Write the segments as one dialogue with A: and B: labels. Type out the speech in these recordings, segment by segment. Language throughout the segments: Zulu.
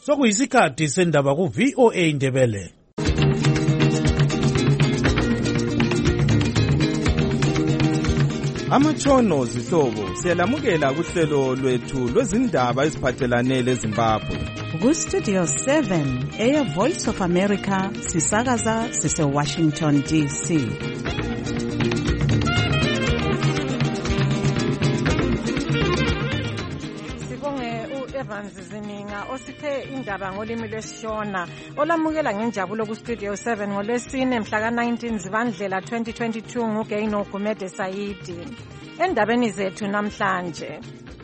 A: Sokuyisikhathi sendaba ku VOA Indebele.
B: Amatshono zihlobo siyalamukela kuhlelo lwethu lwezindaba eziphathelane leZimbabwe.
C: Ku Studio 7 Air Voice of America sisakaza sise Washington DC.
D: Zininga osithe indaba ngolimi lwesiShona olamukela ngenjabulo ku Studio 7 ngolwesine mhla ka-19 Zibandlela 2022 nguGaino Gumede Sayidi. Endabeni zethu namhlanje,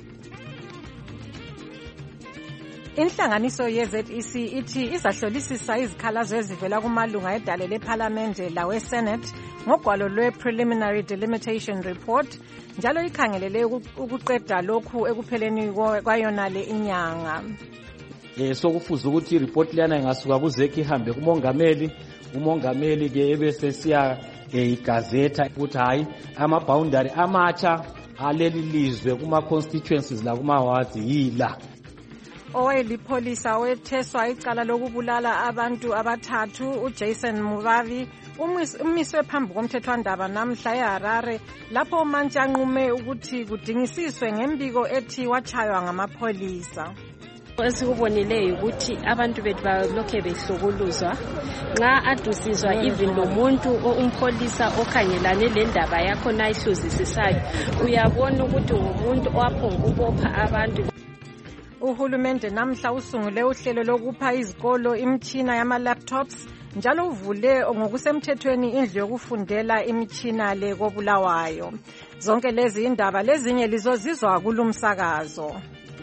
D: inhlanganiso ye-ZEC ithi izahlolisisa izikhalazo ezivela kumalunga edale lephalamende lawe-Senate ngogwalo lwe-Preliminary Delimitation Report, njalo ikhangelele ukuqeda lokhu ekupheleni kwayonale inyanga.
E: Sokufuza ukuthi i-report liyana ingasuka ku-ZEC ihambe kumongameli, umongameli ke ebese siya igazeta ukuthi hayi ama-boundary amatsha aleli lizwe kuma-constituencies la kuma-wards yila.
D: Owayelipholisa wetheswa icala lokubulala abantu abathathu uJason Mubavi umiswe phambi komthethwandaba namhla eHarare lapho umantshi anqume ukuthi kudingisiswe ngembiko ethi watshaywa ngamapholisa.
F: Esikubonileyo ukuthi abantu bethu balokhe behlukuluzwa nxa adusizwa even lomuntu umpholisa okhangelane lendaba yakho nayihluzisisayo uyabona ukuthi ngumuntu owaphonga ukubopha abantu.
D: Uhulumende namhla usungule uhlelo lokupha izikolo imitshina yama-laptops njalo uvule ngokusemthethweni indlu yokufundela imitshina le koBulawayo. Zonke lezi indaba lezinye lizozizwa kulumsakazo.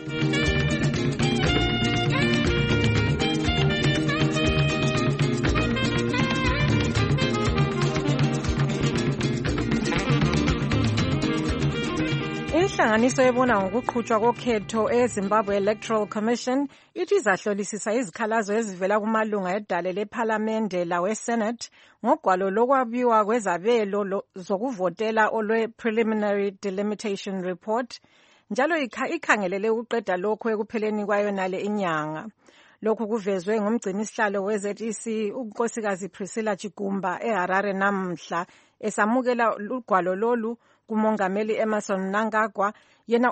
D: Inhlanganiso ebona ngokuqhutshwa kokhetho eZimbabwe Electoral Commission ithi izahlolisisa izikhalazo ezivela kumalunga edale lephalamende lawe-Senate ngogwalo lokwabiwa kwezabelo zokuvotela olwe-Preliminary Delimitation Report, njalo ikhangelele ukuqeda lokhu ekupheleni kwayonale inyanga. Lokhu kuvezwe ngumgcinisihlalo we-ZEC unkosikazi Priscilla Chigumba eHarare namhla esamukela ugwalo lolu kumongameli Emmerson Mnangagwa, yena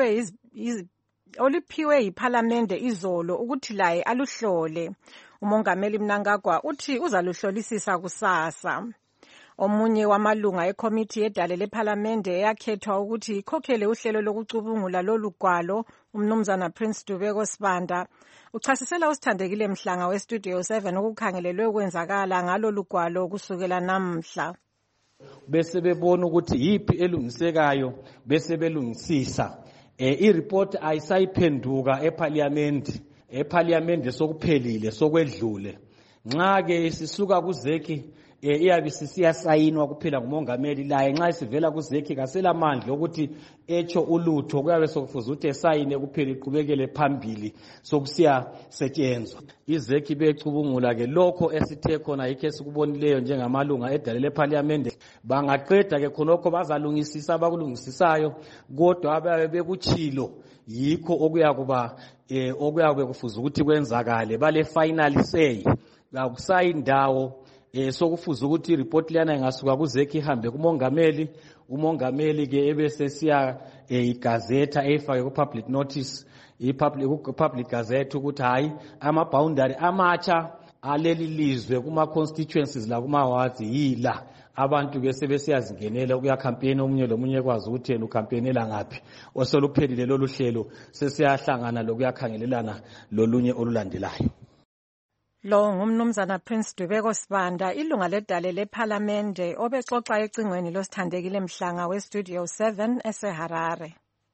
D: oluphiwe yiphalamende izolo ukuthi laye aluhlole. Umongameli Mnangagwa uthi uzaluhlolisisa kusasa. Omunye wamalunga ekomiti yedale lephalamende eyakhethwa ukuthi ikhokhele uhlelo lokucubungula lolu gwalo, umnumzana Prince Dubeko Sibanda, uchasisela usithandekile Mhlanga we-Studio 7 ukukhangelelwe ukwenzakala ngalolu gwalo kusukela namhla.
E: Bese bebona ukuthi yipi elungisekayo bese belungisisa. I-report ayisayiphenduka eParliament sokuphelile sokwedlule. Nxa ke sisuka ku-ZEC iyabe siyasayinwa kuphela ngumongameli, laye nxa isivela ku-ZEC kaselamandla ukuthi echo ulutho, kuyabe sokufuza ukuthi esayine kuphela iqhubekele phambili sokusiya setshenzwa. I-ZEC becubungula ke lokho esithe khona yikho esikubonileyo njengamalunga edale lephalamende. Bangaqeda ke khonokho bazalungisisa abakulungisisayo, kodwa ababe bekutshilo yikho okuyabe kufuza ukuthi kwenzakale. Bale final say akusayindawo sokufuza ukuthi i-report liyana ingasuka ku-ZEC ihambe kumongameli, umongameli ke ebese siya igazeta efake ku-public notice, public gazette ukuthi hayi ama-boundary amatsha aleli lizwe kuma-constituencies la kuma-wards yila. Abantu ke sebesiyazingenela ukuyakhampeyina, omunye lomunye kwazi ukuthi yena ukhampeynela ngaphi. Oseluphelile lolu hlelo sesiyahlangana lokuyakhangelelana lolunye olulandelayo.
D: Lo ngumnumzana Prince Dubeko Sibanda, ilunga ledale lephalamende obexoxa ecingweni losithandekile Mhlanga we-Studio 7 eseHarare.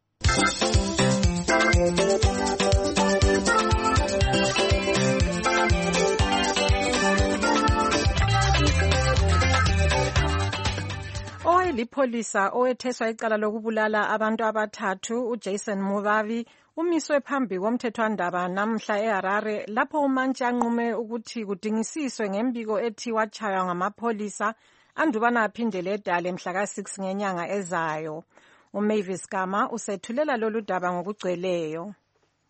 D: Owayelipholisa owetheswa icala lokubulala abantu abathathu uJason Mubavi umiswe phambi komthethwandaba namhla eHarare lapho umantshi anqume ukuthi kudingisiswe ngembiko ethi watshaywa ngamapholisa andubana aphindele edale mhla ka-6 ngenyanga ezayo. uMavis Gama usethulela lolu daba ngokugcweleyo.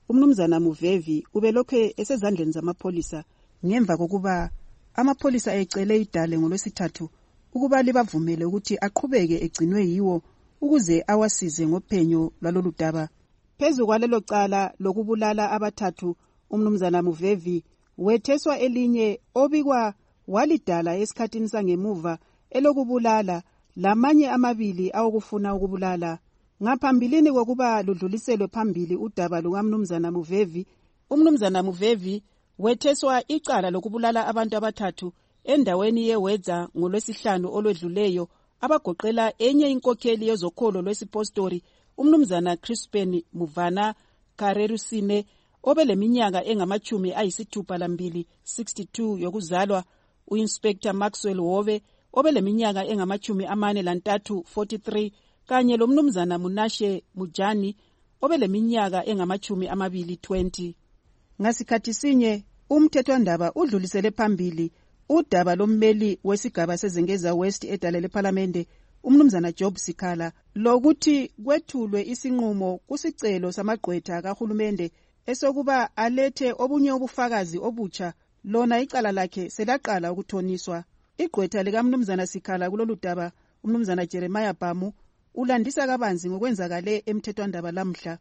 G: umnumzana Muvevi ubelokhe esezandleni zamapholisa ngemva kokuba amapholisa ecele idale ngoLwesithathu ukuba libavumele ukuthi aqhubeke egcinwe yiwo ukuze awasize ngophenyo lwalolu daba. Phezu kwalelo cala lokubulala abathathu, umnumzana Muvevi wetheswa elinye obikwa walidala esikhathini sangemuva elokubulala lamanye amabili awokufuna ukubulala. Ngaphambilini kokuba ludluliselwe phambili udaba lukaMnumzana Muvevi, umnumzana Muvevi wetheswa icala lokubulala abantu abathathu endaweni yeWedza ngoLwesihlanu olwedluleyo abagoqela enye inkokheli yezokholo lwesipostori umnumzana Crispin Muvana Karerusine obeleminyaka engama-62 62 yokuzalwa, uInspector Maxwell Hove obeleminyaka engama-43 43 kanye lomnumzana Munashe Mujani obeleminyaka engama-20 20. Ngasikhathi sinye umthethwandaba udlulisele phambili udaba lommeli wesigaba sezengeza West edale lePhalamende umnumzana Job Sikhala lokuthi kwethulwe isinqumo kusicelo samagqwetha kahulumende esokuba alethe obunye ubufakazi obutsha lona icala lakhe selaqala ukuthoniswa. Igqwetha likamnumzana Sikhala kulolu daba umnumzana Jeremiah Bamu ulandisa kabanzi ngokwenzakale emthethwandaba lamhla.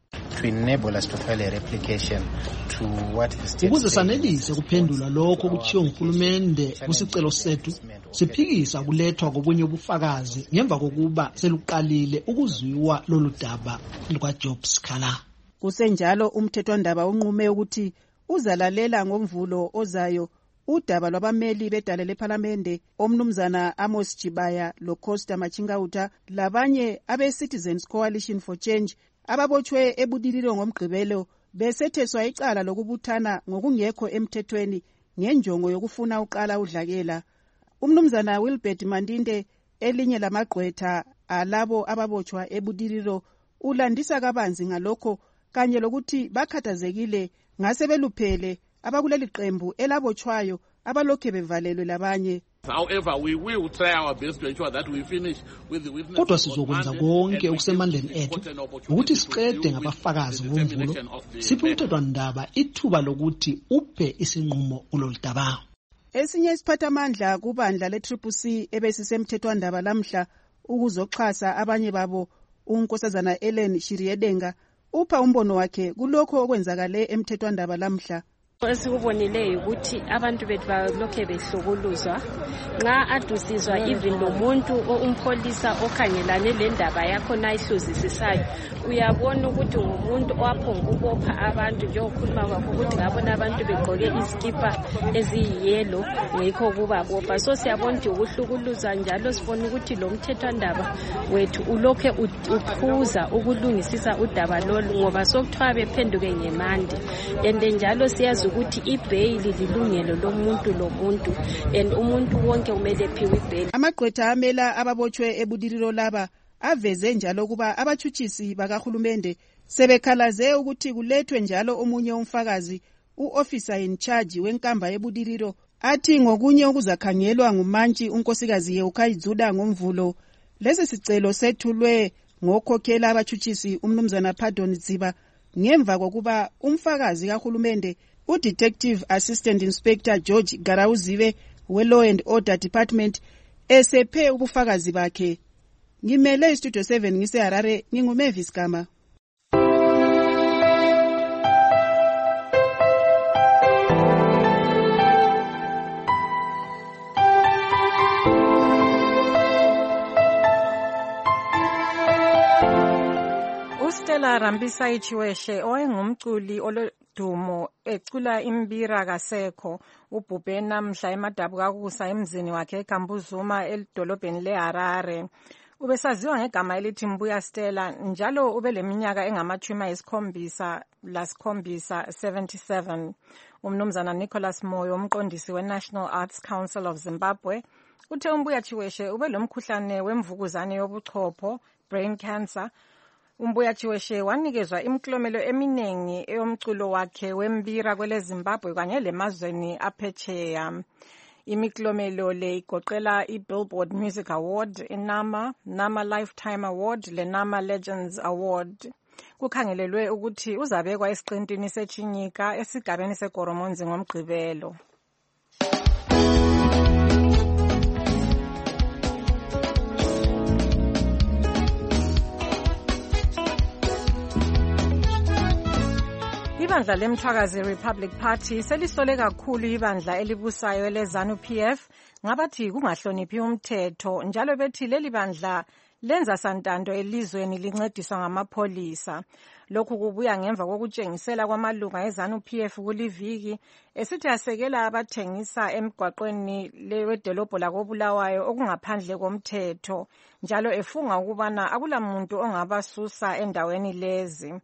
H: Ukuze sanelise kuphendula lokho kuchiyo nguhulumende kusicelo sethu, siphikisa kulethwa kobunye ubufakazi ngemva kokuba seluqalile ukuzwiwa lolu daba lukaJob Sikhala.
G: Kusenjalo umthethwandaba unqume ukuthi uzalalela ngomvulo ozayo udaba lwabameli bedale lePhalamende omnumzana Amos Jibaya loCosta Machingauta labanye abe-Citizens Coalition for Change ababotshwe ebudililo ngomgqibelo besetheswa icala lokubuthana ngokungekho emthethweni ngenjongo yokufuna uqala udlakela. Umnumzana Wilbert Mandinde elinye lamagqwetha alabo ababotshwa ebudililo ulandisa kabanzi ngalokho kanye lokuthi bakhathazekile ngasebeluphele abakuleli qembu elabotshwayo abalokhe bevalelwe labanye.
I: However, we will try our best to ensure that we finish with the witness.
H: Kodwa sizokwenza konke okusemandleni ethu ukuthi siqede ngabafakazi ngomvulo, siphe umthethwandaba ithuba lokuthi uphe isinqumo kulolu daba.
G: Esinye isiphathamandla kubandla le-CCC ebesisemthethwandaba lamhla ukuzoxhasa abanye babo unkosazana Ellen Shiriedenga upha umbono wakhe kulokho okwenzakale emthethwandaba lamhla.
F: Esikubonileyo ukuthi abantu bethu balokhe behlukuluzwa nxa adusizwa even lomuntu umpholisa okhangelane lendaba yakho nayihluzisisayo uyabona ukuthi ngumuntu owaphonga ukopha abantu njengokhuluma kwakho ukuthi ngabona abantu begqoke izikipa eziyiyelo ngikho kuba bopha. So siyabona ukuthi ukuhlukuluzwa njalo sibona ukuthi lo mthethwandaba wethu ulokhe uphuza ukulungisisa udaba lolu ngoba sokuthiwa bephenduke ngemandi ende njalo siyazi ukuthi ibhayili lilungelo lomuntu and umuntu wonke umele ephiwe ibhayili.
G: Amagqwetha amela ababotshwe ebudililo laba aveze njalo kuba abathutshisi bakahulumende sebekhalaze ukuthi kulethwe njalo omunye umfakazi u-officer in charge wenkamba ebudililo athi ngokunye okuzakhangelwa ngumantshi unkosikazi Yeukhayizuda ngomvulo. Lesi sicelo sethulwe ngokhokhela abathutshisi umnumzana Pardon Ziba ngemva kokuba umfakazi kahulumende uDetective Assistant Inspector George Garawuziwe we-Law and Order Department esephe ubufakazi bakhe. Ngimele iStudio 7 ngiseHarare, nginguMavis Gama.
D: uStella Rambisa Chiweshe owayengumculi dumo ecula imbira kasekho ubhubhe namhla emadabu kakusa emzini wakhe eGambuzuma edolobheni leHarare. Ubesaziwa ngegama elithi Mbuya Stella njalo ubeleminyaka engama-77 77. Umnumzana Nicholas Moyo umqondisi weNational Arts Council of Zimbabwe uthe uMbuya Chiweshe ubelomkhuhlane wemvukuzane yobuchopho brain cancer. uMbuya Chiweshe wanikezwa imiklomelo eminengi eyomculo wakhe wembira kwele Zimbabwe kanye lemazweni aphetsheya. Imiklomelo le igoqela iBillboard Music Award, iNama Lifetime Award leNama Legends Award. kukhangelelwe ukuthi uzabekwa esiqintini seChinyika esigabeni seGoromonzi ngoMgqibelo. Ibandla lemthwakazi Republic Party selisole kakhulu ibandla elibusayo leZANU-PF ngabathi kungahloniphi umthetho, njalo bethi leli bandla lenza santando elizweni lincediswa ngamapholisa. Lokhu kubuya ngemva kokutshengisela kwamalunga eZANU-PF kuliviki esithi asekela abathengisa emgwaqweni wedolobho lakoBulawayo okungaphandle komthetho, njalo efunga ukubana akulamuntu ongabasusa endaweni lezi.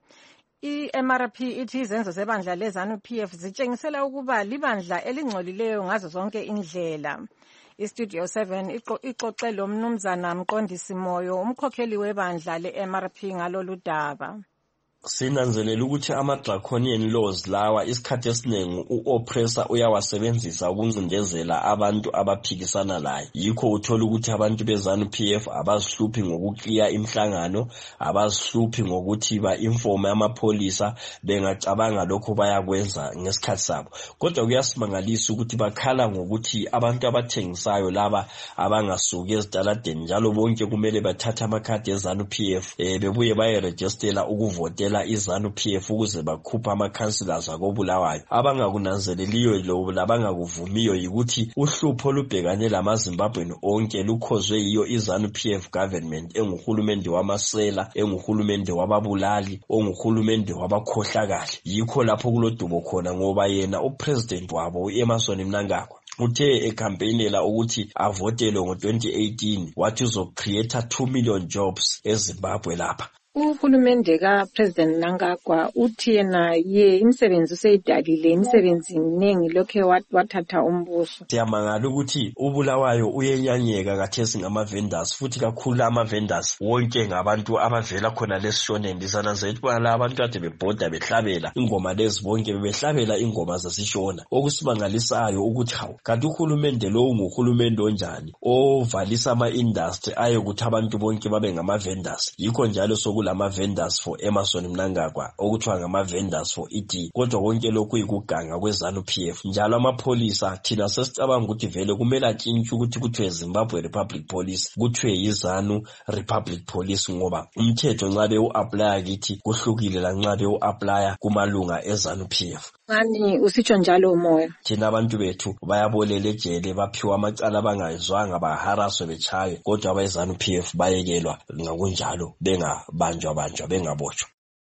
D: I-MRP ithi izenzo zebandla leZANU-PF zitshengisela ukuba libandla elingcolileyo ngazo zonke indlela. IStudio 7 ixoxe lo mnumzana Mqondisi Moyo, umkhokheli webandla le-MRP ngalolu daba.
J: Sinanzelela ukuthi ama-draconian laws lawa isikhathi esiningi u-oppressor uyawasebenzisa ukuncindezela abantu abaphikisana laye. Yikho uthola ukuthi abantu beZANU-PF abazihluphi ngokukliya imihlangano, abazihluphi ngokuthi ba-informe amapholisa bengacabanga lokho bayakwenza ngesikhathi sabo. Kodwa kuyasimangalisa ukuthi bakhala ngokuthi abantu abathengisayo laba abangasuki ezitaladeni njalo bonke kumele bathathe amakhadi eZANU-PF bebuye bayerejistela ukuvotela iZANU-PF ukuze bakhupha ama-councillors akoBulawayo. Abangakunanzeleliyo lo labangakuvumiyo yikuthi uhlupho olubhekane lamaZimbabweni onke lukhozwe yiyo iZANU-PF government enguhulumende wamasela, enguhulumende wababulali, onguhulumende wabakhohlakali. Yikho lapho kulodubo khona ngoba yena upresident wabo uEmmerson Mnangagwa uthe ekhampenela ukuthi avotelwe ngo-2018 wathi uzocreate 2 million jobs eZimbabwe lapha.
D: Uhulumende kaPresident Mnangagwa uthi yena imisebenzi useyidalile, imisebenzi iningi lokhe wathatha umbuso.
J: Siyamangala ukuthi uBulawayo uyenyanyeka kathesi ngama-vendors, futhi kakhulu ama-vendors wonke ngabantu abavela khona lesishoneni. Sananzelela ukuthi abantu kade bebhoda behlabela ingoma lezi bonke behlabela ingoma zasishona. Okusimangalisayo ukuthi kanti uhulumende lo nguhulumende onjani ovalisa ama-industry ayokuthi abantu bonke babe ngama-vendors. Yikho njalo lama-vendors for Emmerson Mnangagwa okuthiwa ngama-vendors for ED. Kodwa konke lokhu kuyikuganga kweZANU-PF. Njalo amapholisa thina sesicabanga ukuthi vele kumele atshintshwe ukuthi kuthiwe Zimbabwe Republic Police kuthiwe yiZANU Republic Police, ngoba umthetho nxa bewu-aplya kithi kuhlukile lanxa bewu-aplya kumalunga eZANU-PF.
D: Ngani usitsho njalo Moyo?
J: Thina abantu bethu bayabolela ejele, baphiwa amacala bangayizwanga, baharaswe bechaye, kodwa abeZANU-PF bayekelwa ngakunjalo banjwa bengabotshwa.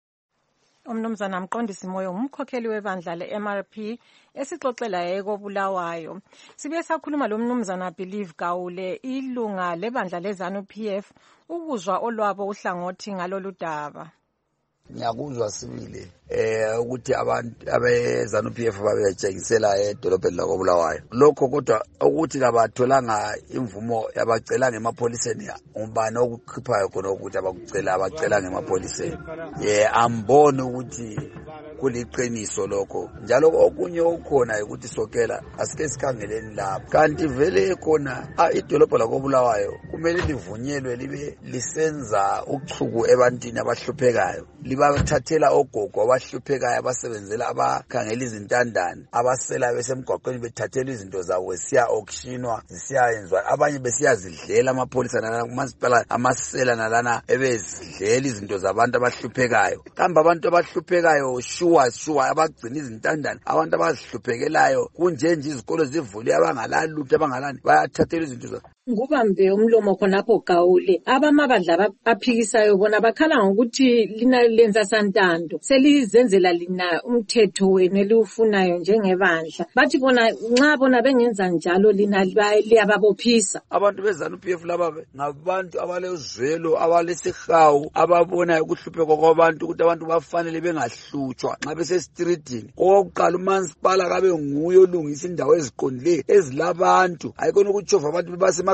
D: Umnumzana Mqondisi Moyo umkhokheli webandla le-MRP esixoxela ekoBulawayo. Sibe sakhuluma lo mnumzana Believe Gawule, ilunga lebandla leZANU-PF, ukuzwa olwabo uhlangothi ngalolu daba.
K: Ngiyakuzwa sibili ukuthi abantu abeZANU-PF babetshengisela edolobheni lakoBulawayo. Lokho kodwa ukuthi kabatholanga imvumo yabacela ngemapholiseni, umbani okukhiphayo khona ukuthi abacela ngemapholiseni. Amboni ukuthi kuliqiniso lokho. Njalo okunye ukhona ukuthi sokela asike sikhangeleni lapho. Kanti vele khona idolobho lakoBulawayo kumele livunyelwe libe lisenza uchuku ebantwini abahluphekayo. Libathathela ogogo abahluphekayo abasebenzela abakhangela izintandane, abasela besemgwaqweni bethathela izinto zabo siya auctionwa zisiyenzwa, abanye besiyazidlela amapholisa nalana kumasipala amasela nalana ebezidlela izinto zabantu abahluphekayo. Kambe abantu abahluphekayo sure abagcina izintandane, abantu abazihluphekelayo kunjenje izikolo zivule abangalali lutho abangalani bayathathela izinto zabo.
D: Ngubambe umlomo khonapho Gawule, abamabandla aphikisayo bona bakhala ngokuthi lina lenza santando, selizenzela lina umthetho wenu eliufunayo njengebandla. Bathi bona nxa bona bengenza njalo lina liyababophisa.
K: Abantu beZANU-PF laba ngabantu abalezwelo, abalesihawu, ababona ukuhlupheka kwabantu ukuthi abantu bafanele bengahlutshwa nxa besestreetini. Oqala umansipala kabe nguye olungisa indawo eziqondileyo ezilabantu, ayikona ukutshova abantu bebase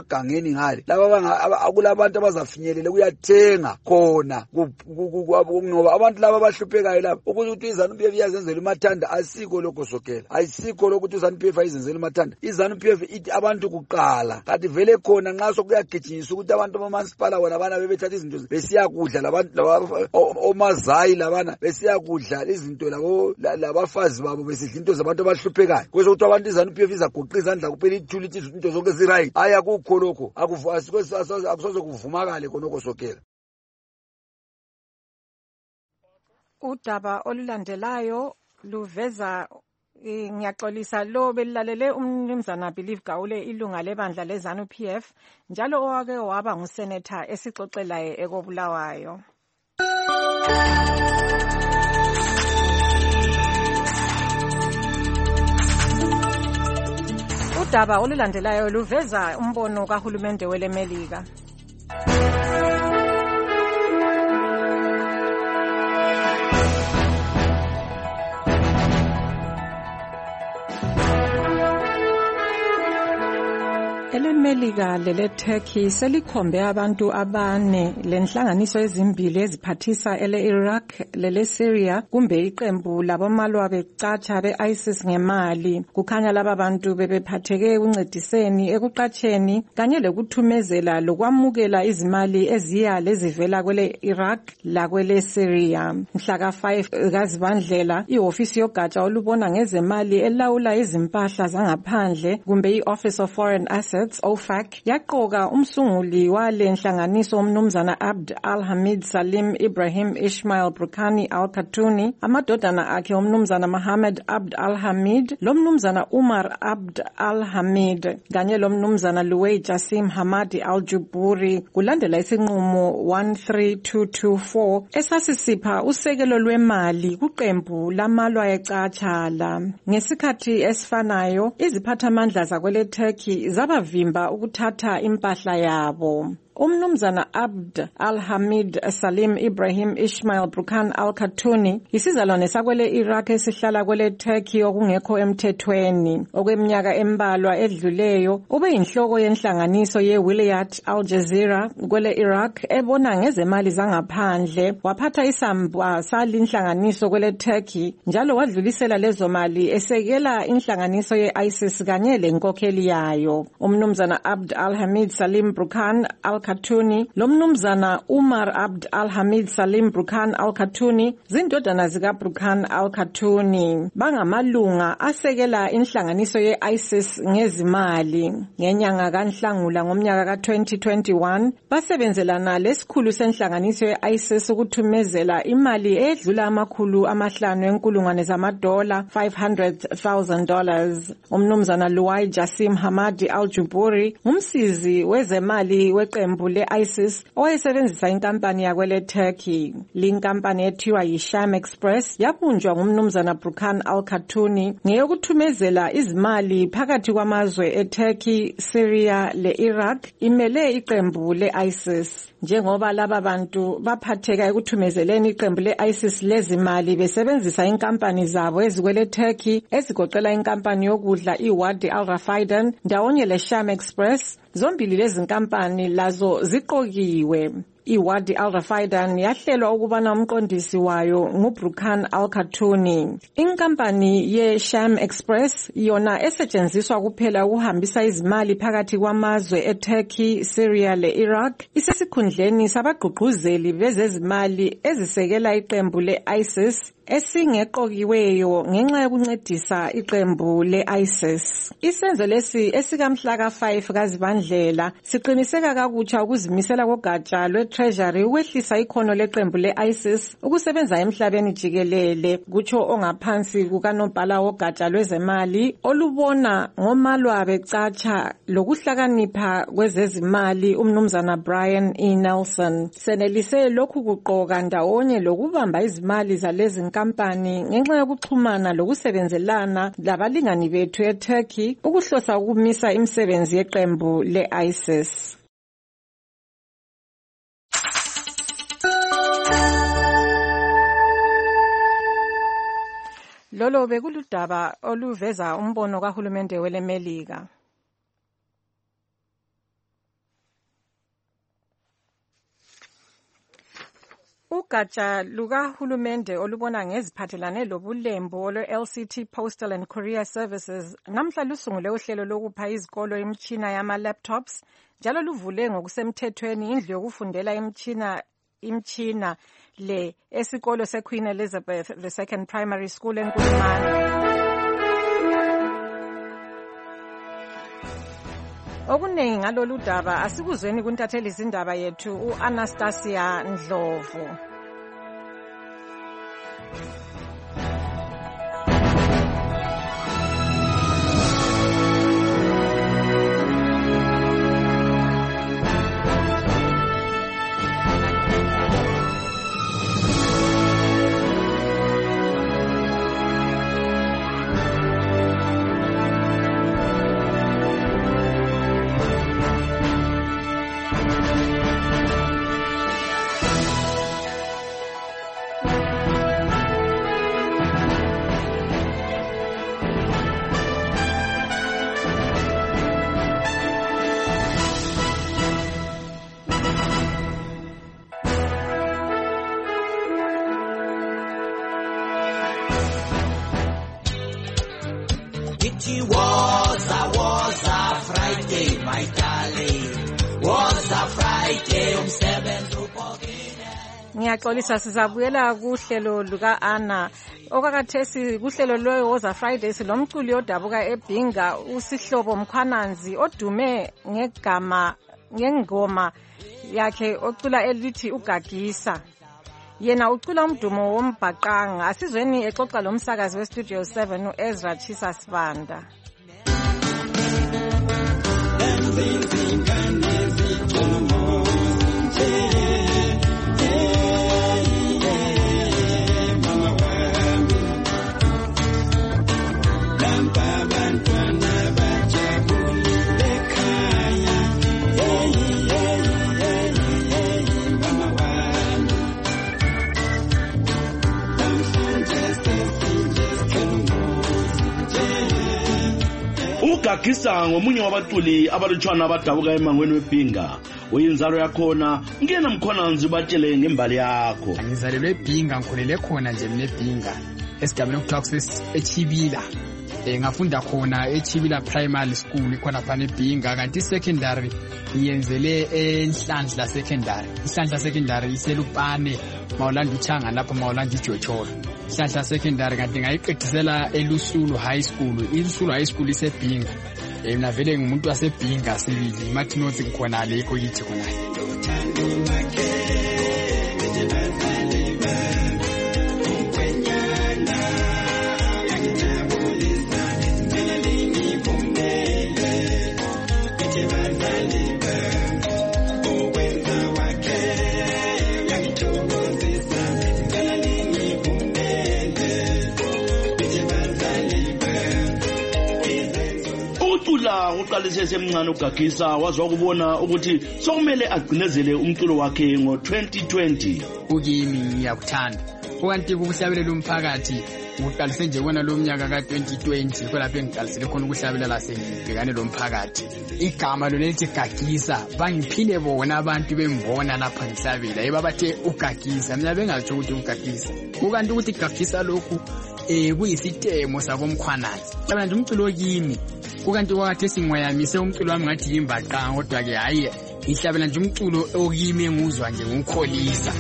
K: emagangeni ngale laba akulabantu abazafinyelela kuyathenga khona ngoba abantu laba abahluphekayo laba ukuthi iZANU-PF iyazenzela imathanda asikho lokho Sokela ayisikho lokuthi iZANU-PF ayizenzela imathanda iZANU-PF ithi abantu kuqala kanti vele khona nxa sokuyagijinyiswa ukuthi abantu bamansipala bona bana bebethatha izinto besiyakudla labantu omazayi labana besiyakudla izinto labafazi babo besidla into zabantu abahluphekayo kwesokuthi abantu iZANU-PF izagoqa izandla kuphela ithula izinto zonke ziright aya kukho lokho akusoze kuvumakale khonoko Sokela.
D: Udaba olulandelayo luveza ngiyaxolisa lo belilalele umnumzana Believe Gawule ilunga lebandla leZANU-PF njalo owake waba ngusenetha esixoxelayo ekobulawayo. Udaba olulandelayo luveza umbono kahulumende weleMelika. EleMelika leleTurkey selikhombe abantu abane lenhlanganiso ezimbili eziphathisa ele-Iraq lele-Syria kumbe iqembu labomalwa becatsha be-ISIS ngemali. Kukhanya laba bantu bebephatheke ekuncediseni ekuqatsheni kanye lokuthumezela lokwamukela izimali eziya lezivela kwele-Iraq lakwele-Syria. Mhlaka 5 kaZibandlela ihofisi yogatsha olubona ngezemali elawula izimpahla zangaphandle kumbe i-Office of Foreign Assets OFAC yaqoka umsunguli wale nhlanganiso umnumzana Abd al-Hamid Salim Ibrahim Ismail Brukani al-Khatuni, amadodana akhe umnumzana Mohammed Abd al-Hamid, lomnumzana Umar Abd al-Hamid kanye lomnumzana Luway Jassim Hamadi al-Juburi kulandela isinqumo 13224 esasisipha usekelo lwemali kuqembu lamalwa ecatshala. Ngesikhathi esifanayo iziphathamandla zakwele Turkey zabavimba ukuthatha impahla yabo. Umnumzana Abd al-Hamid Salim Ibrahim Ismail Brukan al-Khatuni isizalwane sakwele Iraq esihlala kwele Turkey okungekho emthethweni. Okweminyaka embalwa edluleyo ube inhloko yenhlanganiso ye-Wilayat al-Jazeera kwele Iraq ebona ngezemali zangaphandle. Waphatha isamba salinhlanganiso kwele Turkey njalo wadlulisela lezo mali esekela inhlanganiso ye-ISIS kanye lenkokheli yayo. Umnumzana Abd al-Hamid Salim Brukan al-Khatuni lomnumzana Umar Abd al-Hamid Salim Brukan al-Khatuni zindodana zika Brukan al-Khatuni bangamalunga asekela inhlanganiso ye-ISIS ngezimali. Ngenyanga kaNhlangula ngomnyaka ka-2021 basebenzelana lesikhulu senhlanganiso ye-ISIS ukuthumezela imali edlula $500,000 $500,000. Umnumzana Luway Jassim Hamadi al-Juburi ngumsizi wezemali weqembu le-ISIS owayesebenzisa inkampani yakwele Turkey. Linkampani ethiwa yi-Sham Express yabunjwa ngumnumzana Brukan al-Khatuni ngeyokuthumezela izimali phakathi kwamazwe eTurkey, Syria le-Iraq imele iqembu le-ISIS. Njengoba laba bantu baphatheka ekuthumezeleni iqembu le-ISIS lezimali besebenzisa inkampani zabo ezikwele Turkey ezigoqela inkampani yokudla iWadi al-Rafaidan ndawonye le-Sham Express, zombili lezi nkampani lazo ziqokiwe. iWadi al-Rafaidan yahlelwa ukubana umqondisi wayo nguBrukan al-Khatuni. Inkampani ye-Sham Express yona esetshenziswa kuphela ukuhambisa izimali phakathi kwamazwe eTurkey, Syria le-Iraq isesikhundleni sabagqugquzeli bezezimali ezisekela iqembu le-ISIS esingeqokiweyo ngenxa yokuncedisa iqembu le-ISIS. Isenzo lesi esikamhlaka 5 kaZibandlela siqiniseka kakutsha ukuzimisela kogatsha lwe-Treasury ukwehlisa ikhono leqembu le-ISIS ukusebenza emhlabeni jikelele, kutsho ongaphansi kukanobhala wogatsha lwezemali olubona ngomalwa becatsha lokuhlakanipha kwezezimali umnumzana Brian E. Nelson. Senelise lokhu kuqoka ndawonye lokubamba izimali zalezi nkampani ngenxa yokuxhumana lokusebenzelana labalingani bethu eTurkey ukuhlosa ukumisa imisebenzi yeqembu le-ISIS. Lolo bekuludaba oluveza umbono kahulumende weleMelika. Ugatsha lukahulumende olubona ngeziphathelane lobulembu olwe-LCT Postal and Courier Services namhla lusungule uhlelo lokupha izikolo imitshina yama-laptops njalo luvule ngokusemthethweni indlu yokufundela imtshina le esikolo seQueen Elizabeth II Primary School eNkulumane. Okuningi ngalolu daba asikuzweni kuntatheli izindaba yethu uAnastasia Ndlovu.
L: Was a Friday, my darling. Was a Friday umsebenzi upokile.
D: Ngiyaxolisa sizabuyela kuhlelo luka Ana. Okakathesi kuhlelo lo was a Friday silomculi odabuka eBhinga uSihlobo Mkhwananzi odume ngengoma yakhe ocula elithi ugagisa. Yena ucula umdumo wombhaqanga. Asizweni exoxa lomsakazi weStudio 7 uEzra Chisa Sibanda.
M: Ugagisa ngomunye wabaculi abalutshwana abadabuka emangweni weBhinga. Uyinzalo yakhona ngena Mkhwananzi batshele ngembali yakho.
N: Ngizalelwe eBhinga ngikhulele khona nje mina eBhinga esigabeni okuthiwa eChibila. Ngafunda khona eChibila Primary School khona phana eBhinga kanti secondary ngiyenzele eNhlanhla Secondary. Inhlanhla Secondary iselupane Mawulanda uChanga lapha Mawulanda iJocholo. Inhlanhla Secondary kanti ngayiqedisela eLusulu High School. iLusulu High School iseBhinga. Mina vele ngumuntu waseBhinga sibili Martinotsi ngikhona lekho yithi khona.
M: Uqalise semncane ugagisa wazwa ukubona ukuthi sokumele agcinezele umculo wakhe ngo2020.
N: Ukimi ngiyakuthanda. Okanti ukuhlabelela umphakathi uqalise nje bona lo mnyaka ka2020 kulapho engiqalisele khona ukuhlabelela sengibhekane lo mphakathi. Igama lo lethi gagisa bangiphile bona abantu bembona lapha ngihlabela ebabathe ugagisa mina bengatsho ukuthi ugagisa. Ukanti ukuthi gagisa lokhu kuyisitemo sakomkhwananzi. Abantu umculo kimi kukanti wakhe singwayamise umculo wami ngathi yimbaqanga kodwa ke hayi ihlabela nje umculo okimi enguzwa nje ngikholisa.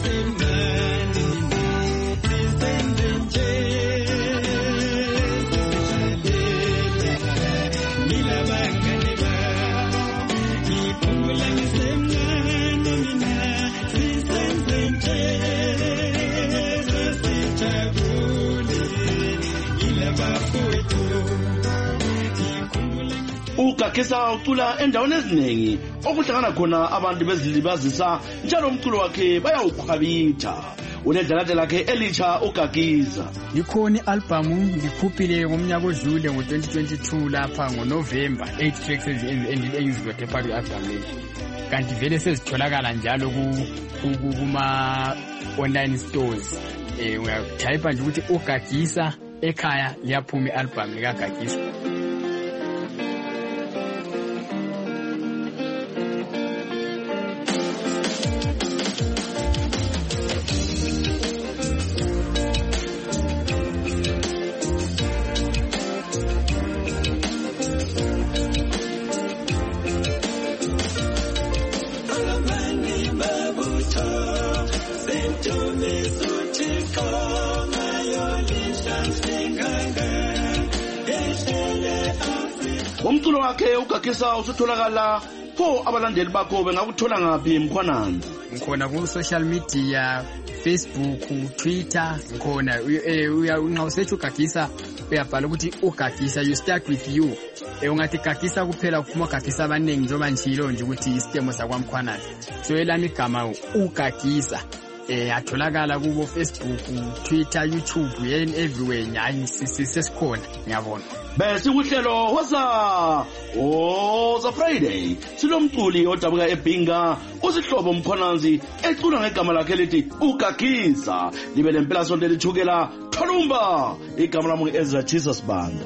M: Ugagisa ucula endaweni eziningi okuhlangana khona abantu bezilibazisa njalo umculo wakhe bayawukhwabitha. Unedlala lakhe elitsha ugagisa.
N: Ikhona ialbum ngikhuphile ngomnyaka odlule ngo2022 lapha ngoNovember 8 tracks engizibethe phakathi kwealbum le. Kanti vele sezitholakala njalo kuma online stores. Uyatype nje ukuthi ugagisa ekhaya liyaphuma ialbum likagagisa.
M: umculo wakhe ugagisa usutholakala pho abalandeli bakho bengakuthola ngaphi Mkhwananzi?
N: Ngikhona ku social media, Facebook, Twitter, ngikhona nxa usearch ugagisa uyabhala ukuthi ugagisa, you start with you. Ungathi gagisa kuphela kuphuma gagisa abaningi njengoba njilo nje ukuthi isitemo sakwaMkhwananzi. So elami igama ugagisa. Atholakala kubo Facebook, Twitter, YouTube, everywhere nyayi sisikhona ngiyabona.
M: Bese uhlelo woza Friday silomculi odabuka eBhinga usihlobo Mkhwananzi ecula ngegama lakhe lithi ugagisa libe lempela sonto lithukela Thalumba igama lami Ezra Jesus Banda.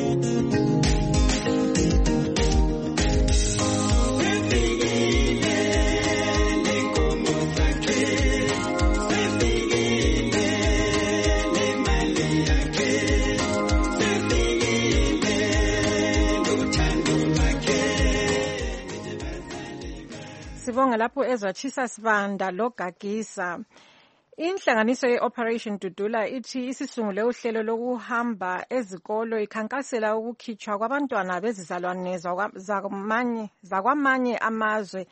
D: Sibonga lapho Ezra Jesus Banda logagisa. Inhlanganiso ye-Operation Dudula ithi isisungule uhlelo lokuhamba ezikolo ikhankasela ukukhitshwa kwabantwana bezizalwane zakwamanye amazwe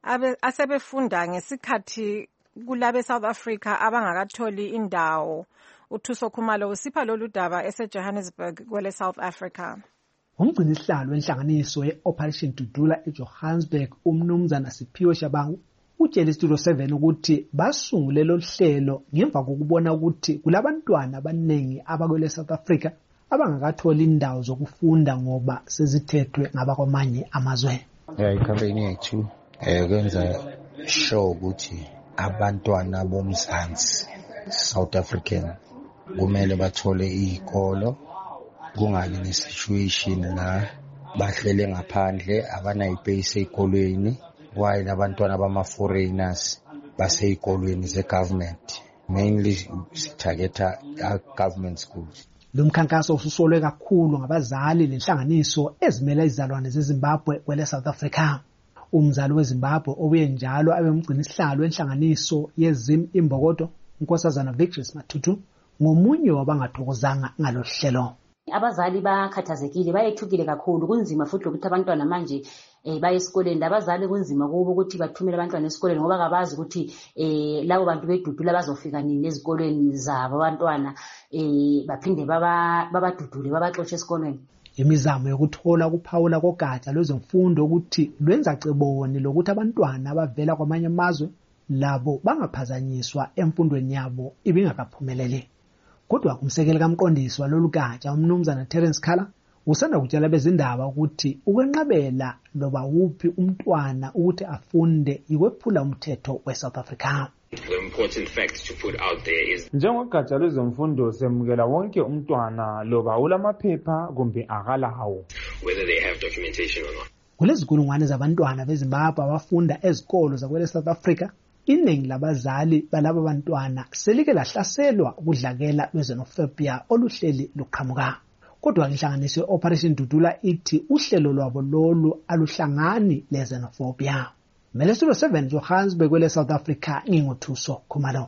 D: asebefunda ngesikhathi kulabe South Africa abangakatholi indawo. uThuso Khumalo usipha lolu daba eseJohannesburg kwele South Africa.
H: Umgcini isihlalo wenhlanganiso ye-Operation Dudula eJohannesburg umnumzana Siphiwe Shabangu utshela iStudio 7 ukuthi basungule lo hlelo ngemva kokubona ukuthi kulabantwana abaningi abakwele South Africa abangakatholi indawo zokufunda ngoba sezithethwe ngabakwamanye amazwe.
O: Icampaign yethu kwenza show ukuthi abantwana bomzansi South African kumele bathole izikolo, kungabi ne-situation la bahlele ngaphandle abanayibase ezikolweni while abantwana bama-foreigners basezikolweni ze-government, mainly targeta government schools.
H: Lo mkhankaso ususolwe kakhulu ngabazali lenhlanganiso ezimela izizalwane zeZimbabwe kwele South Africa. Umzali weZimbabwe obuye njalo abemgcina isihlalo wenhlanganiso yeZim Imbokodo, uNkosazana Victories Matutu, ngomunye wabangathokozanga ngalohlelo.
P: Abazali bakhathazekile, bayethukile kakhulu, kunzima futhi ukuthi abantwana manje baye esikoleni. Abazali kunzima kubo ukuthi bathumele abantwana esikoleni ngoba kabazi ukuthi labo bantu bedudula bazofika nini ezikolweni zabo abantwana baphinde babadudule babaxotshe esikoleni.
H: Imizamo yokuthola kuphawula kogatsha lwezemfundo ukuthi lwenza ceboni lokuthi abantwana abavela kwamanye amazwe labo bangaphazanyiswa emfundweni yabo ibingakaphumeleli. Kodwa kumsekeli kamqondisi walolu gatsha umnumzana Terence Khala usanda kutshela bezindaba ukuthi ukwenqabela loba wuphi umntwana ukuthi afunde ikwephula umthetho weSouth Africa.
Q: The important fact to put out there is
R: njengogatsha lwezemfundo semukela wonke umntwana loba ulamaphepha kumbe akalawo,
Q: whether they have documentation or not.
H: Kulezikulungwane zabantwana beZimbabwe abafunda ezikolo zakwele South Africa, iningi labazali balabo bantwana selike lahlaselwa ukudlakela lwezenophobia oluhleli luqhamuka. Kodwa inhlanganiso ye-Operation Dudula ithi uhlelo lwabo lolu aluhlangani lezenophobia. Studio 7 Johannesburg kwele South Africa nginguthuso Khumalo.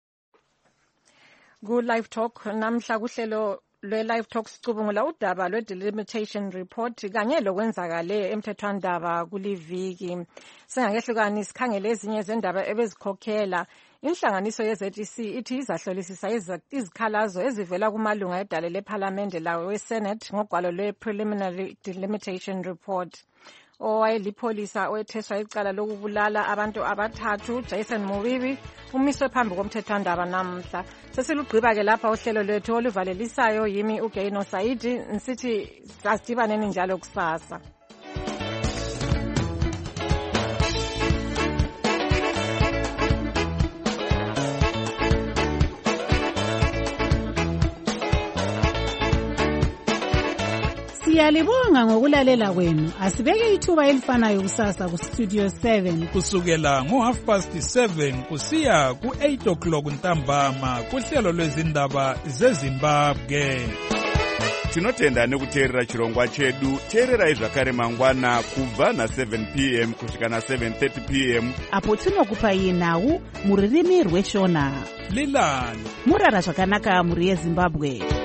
D: Ku Live Talk namhla kuhlelo lwe-Live Talk sicubungula udaba lwe-delimitation report kanye lokwenzakale emthethwandaba kuliviki. Sengakehlukani sikhangele ezinye zendaba ebezikhokhela. Inhlanganiso ye-ZEC ithi izahlolisisa izikhalazo ezivela kumalunga edale lephalamende lawo we-Senate ngogwalo lwe-preliminary delimitation report. Owayelipholisa owetheswa icala lokubulala abantu abathathu Jason Mubibi umiswe phambi komthethwandaba namhla. Sesilugqiba-ke lapha uhlelo lwethu oluvalelisayo yimi uGaino Saidi nsithi asidibaneni njalo kusasa.
S: Siyalibonga ngokulalela kwenu. Asibeke ithuba elifanayo kusasa ku Studio 7
A: kusukela ngo7:30 kusiya ku8:00 ntambama kuhlelo lwezindaba zeZimbabwe.
T: Tinotenda nekuteerera chirongwa chedu. Teererai zvakare mangwana kubva na7 p.m. kusvika na7:30 p.m.
C: apo tinokupai nhau muririmi rweshona.
A: Lilani
C: murara zvakanaka muri yeZimbabwe.